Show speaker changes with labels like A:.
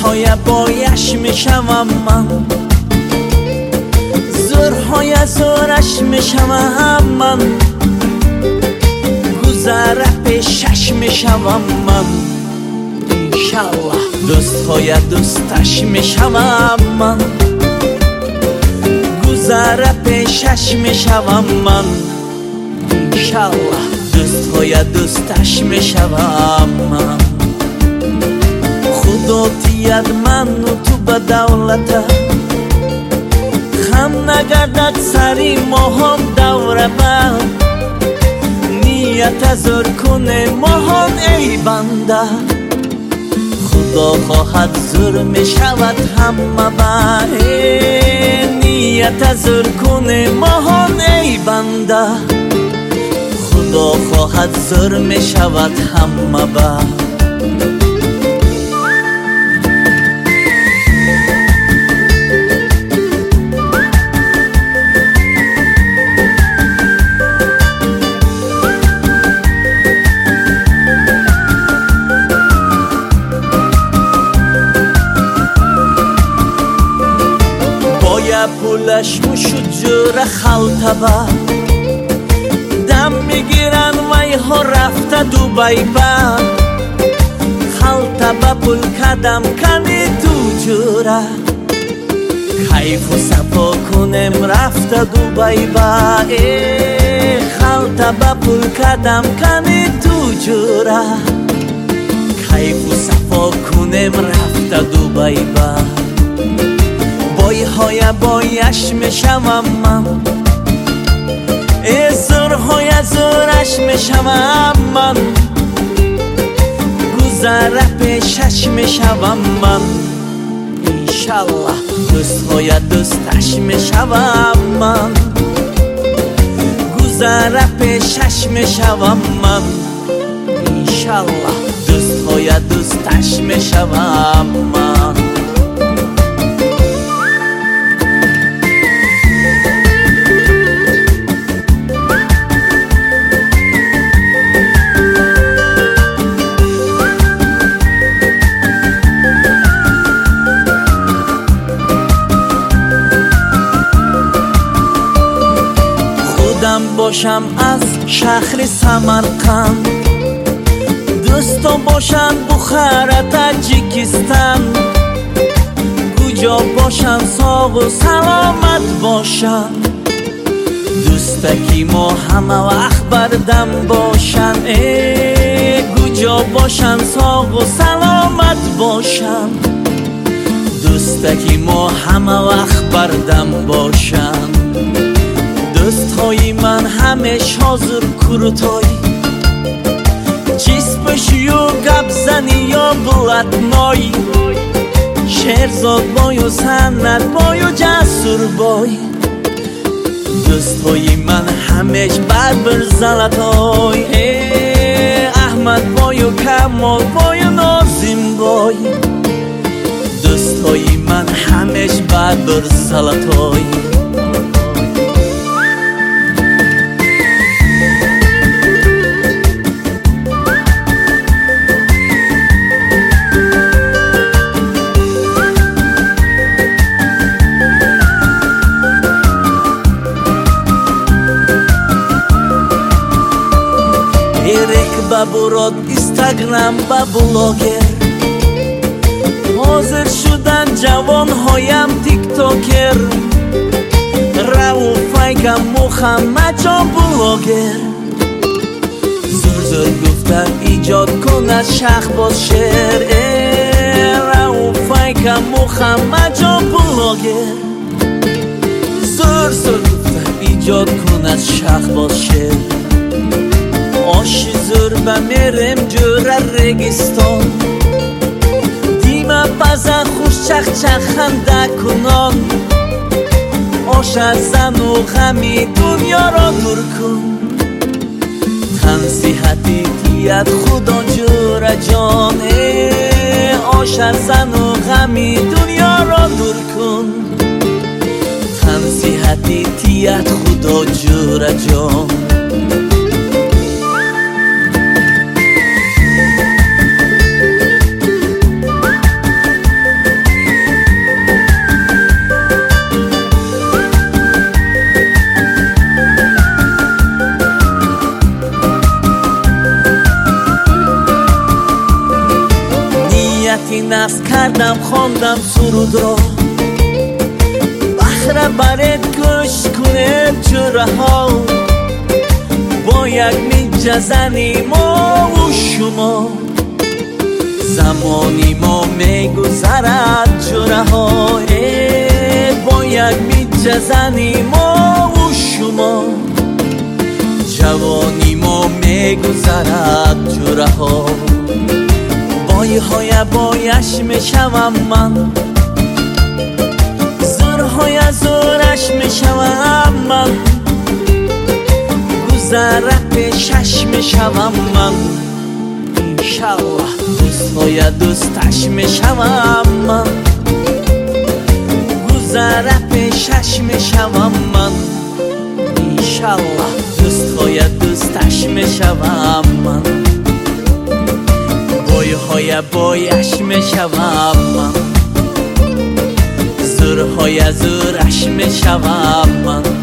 A: زورهای بایش میشوم من، زورهای زورش میشوم من، گذر پیشش میشوم من. انشالله دوستهای دوستش میشوم من، گذر پیشش میشوم من. انشالله دوستهای دوستش میشوم من. خدا تید من و تو به دولت، خم نگردد سری ماهم دوره بر. نیت زور کنه ماهان ای بنده، خدا خواهد زور می شود همه بر. نیت زور کنه ماهان ای بنده، خدا خواهد زور می شود همه بر. پولش مشود جور خلطبه، دم میگیرن وی ها رفته دوبای با. خلطبه پول کدم کنی تو جوره، کیف و صفا کنم رفته دوبای با. خلطبه پول کدم کنی تو جوره، کیف و صفا کنم رفته دوبای با. بایهای بایش میشوم من، زورهای زورش میشوم من، گذر پیشش میشوم من. انشالله دوستهای دوستش میشوم من، گذر پیشش میشوم من. انشالله دوستهای دوستش میشوم من. باشم از شهر سمرقند، دوستان باشن بخار تاجیکستان، کجا باشن ساغ و سلامت باشن، دوستکی ما همه وقت بردم باشن. کجا باشن ساغ و سلامت باشن، دوستکی ما همه وقت بردم باشن. دوستهای من همیش حاضر کرتای، چیز پشی و گپ زنی یا بلتنای، شعرزاد بای و سند بای و جسور بای. دوستهای من همیش بربر زلطای، احمد بای و کمال بای و نازم بای. دوستهای من همیش بربر زلطای. براد اینستاگرام با بلاگر، حاضر شدن جوان هایم تیک توکر. رو فایکم محمد جان بلاگر، زور زور گفتن ایجاد کن از شخ باز شعر. رو فایکم محمد جان بلاگر، زور زور گفتن ایجاد کن از شخ باز شعر. آش زور به میرم جور رگستان، دیمه پزن خوش چخ چخ خنده کنان. آش از زن و غمی دنیا را دور کن، تنصیحتی تیت خدا جور جان. آش از زن و غمی دنیا را دور کن، تنصیحتی تیت خدا جور جان. نصب کردم خواندم سرود را بخره برات گوش کنه جوره ها با یک میجزنی ما و شما زمانی ما میگذرد جوره ها با یک میجزنی ما و شما جوانی ما میگذرد جوره ها بای های بایش میشوم من زورهای زورش میشوم من گذره پیشش میشوم من انشالله دوستهای دوستش میشوم من گذره پیشش میشوم من انشالله دوستهای دوستش میشوم من بایهای بایش میشوم من زورهای زورش میشوم من